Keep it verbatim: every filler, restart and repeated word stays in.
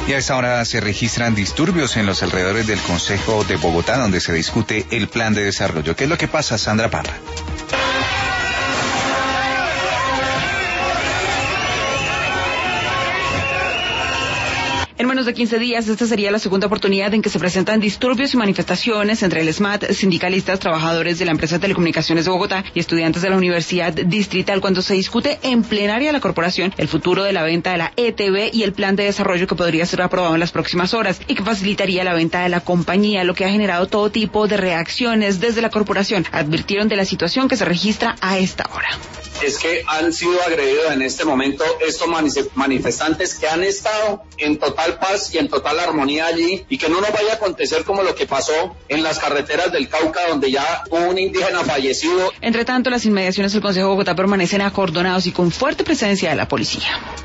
Y a esta hora se registran disturbios en los alrededores del Consejo de Bogotá, donde se discute el plan de desarrollo. ¿Qué es lo que pasa, Sandra Parra? En menos de quince días, esta sería la segunda oportunidad en que se presentan disturbios y manifestaciones entre el ESMAD, sindicalistas, trabajadores de la empresa de telecomunicaciones de Bogotá y estudiantes de la Universidad Distrital, cuando se discute en plenaria de la corporación el futuro de la venta de la E T V y el plan de desarrollo que podría ser aprobado en las próximas horas y que facilitaría la venta de la compañía, lo que ha generado todo tipo de reacciones desde la corporación. Advirtieron de la situación que se registra a esta hora. Es que han sido agredidos en este momento estos manifestantes que han estado en total paz y en total armonía allí, y que no nos vaya a acontecer como lo que pasó en las carreteras del Cauca, donde ya hubo un indígena fallecido. Entre tanto, las inmediaciones del Consejo de Bogotá permanecen acordonados y con fuerte presencia de la policía.